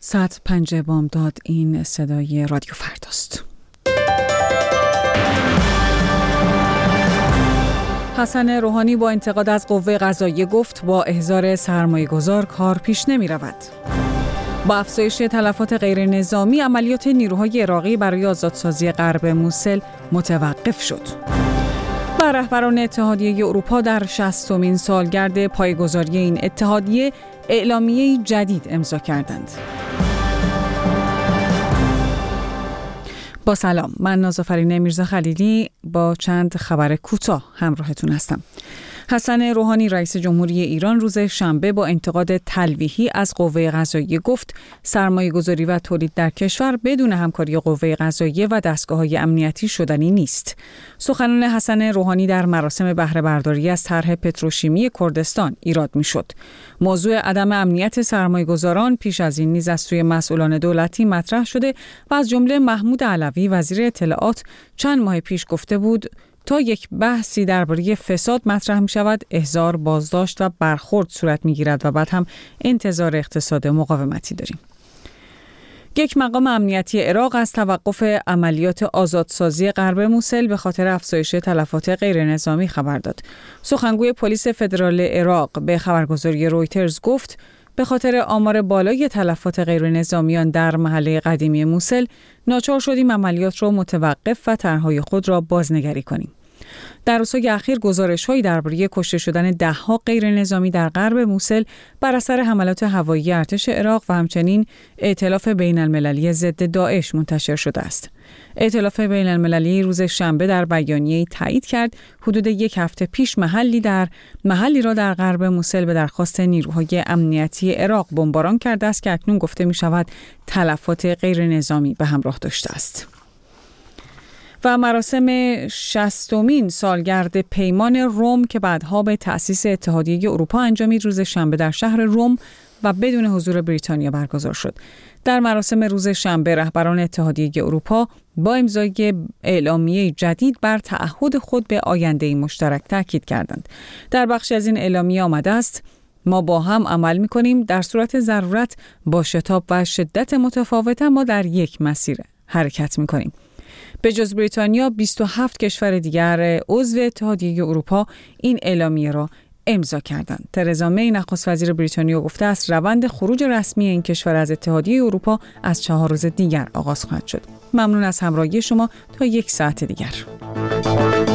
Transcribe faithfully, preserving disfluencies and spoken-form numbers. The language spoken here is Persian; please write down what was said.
ساعت پنج بامداد این صدای رادیو فرداست. حسن روحانی با انتقاد از قوه قضاییه گفت با احضار سرمایه‌گذار کار پیش نمی رود. با افزایش تلفات غیر نظامی عملیات نیروهای عراقی برای آزادسازی غرب موسل متوقف شد. و رهبران اتحادیه اروپا در شصتمین سالگرد پایه‌گذاری این اتحادیه اعلامیه‌ای جدید امضا کردند. با سلام، من نازآفرین میرزا خلیلی با چند خبر کوتاه همراهتون هستم. حسن روحانی رئیس جمهوری ایران روز شنبه با انتقاد تلویحی از قوه قضاییه گفت سرمایه‌گذاری و تولید در کشور بدون همکاری قوه قضاییه و دستگاه‌های امنیتی شدنی نیست. سخنان حسن روحانی در مراسم بهره برداری از طرح پتروشیمی کردستان ایراد می‌شد. موضوع عدم امنیت سرمایه‌گذاران پیش از این نیز از سوی مسئولان دولتی مطرح شده و از جمله محمود علوی وزیر اطلاعات چند ماه پیش گفته بود تا یک بحثی درباره فساد مطرح می شود، احضار، بازداشت و برخورد صورت می گیرد و بعد هم انتظار اقتصاد مقاومتی داریم. یک مقام امنیتی عراق از توقف عملیات آزادسازی غرب موسل به خاطر افزایش تلفات غیر نظامی خبر داد. سخنگوی پلیس فدرال عراق به خبرگزاری رویترز گفت به خاطر آمار بالای تلفات غیر نظامیان در محله قدیمی موسل ناچار شدیم عملیات را متوقف و طرح‌های خود را بازنگری کنیم. در روزهای اخیر گزارش‌هایی درباره کشته شدن ده‌ها غیر نظامی در غرب موسل بر اثر حملات هوایی ارتش عراق و همچنین ائتلاف بین‌المللی ضد داعش منتشر شده است. ائتلاف بین‌المللی روز شنبه در بیانیه‌ای تایید کرد حدود یک هفته پیش محلی در محلی را در غرب موسل به درخواست نیروهای امنیتی عراق بمباران کرده است که اکنون گفته می‌شود تلفات غیر نظامی به همراه داشته است. و مراسم شصتمین سالگرد پیمان روم که بعدها به تأسیس اتحادیه اروپا انجامید روز شنبه در شهر روم و بدون حضور بریتانیا برگزار شد. در مراسم روز شنبه رهبران اتحادیه اروپا با امضای اعلامیه جدید بر تعهد خود به آینده مشترک تاکید کردند. در بخشی از این اعلامیه آمده است: ما با هم عمل می‌کنیم، در صورت ضرورت با شتاب و شدت متفاوت ما در یک مسیر حرکت می‌کنیم. به جز بریتانیا بیست و هفت کشور دیگر عضو اتحادیه اروپا این اعلامیه را امضا کردند. ترزا می نخست وزیر بریتانیا گفته است روند خروج رسمی این کشور از اتحادیه اروپا از چهار روز دیگر آغاز خواهد شد. ممنون از همراهی شما تا یک ساعت دیگر.